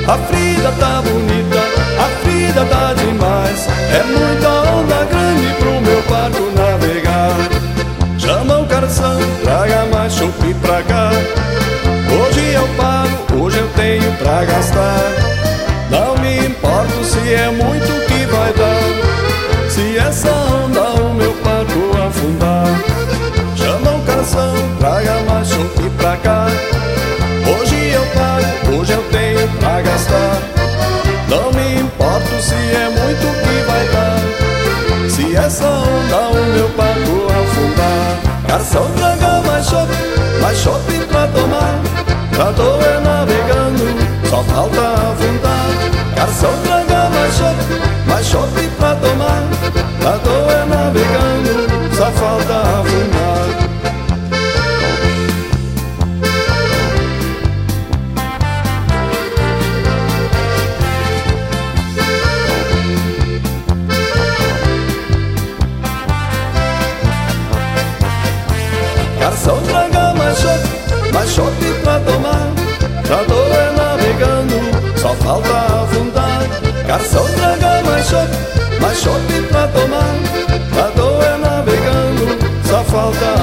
A Frida tá bonita, a Frida tá demais. É muita onda grande pro meu barco navegar. Chama o garçom, traga mais chope pra cá. Hoje eu pago, hoje eu tenho pra gastar. Não me importo se é muito que vai dar. Se essa onda o meu barco afundar. Chama o garçom, traga mais chope pra cá. Hoje eu pago, hoje eu tenho pra gastar. Não me importo se é muito que vai dar. Se essa onda o meu barco afundar. Garçom, traga mais chope pra tomar. Já tô navegando, só falta afundar. Garçom, traga mais chope pra tomar. Já tô navegando, só falta afundar. Garçom, traga mais chope pra tomar. Já tô navegando, só falta afundar. Garçom, traga mais chope pra tomar. Já tô navegando, só falta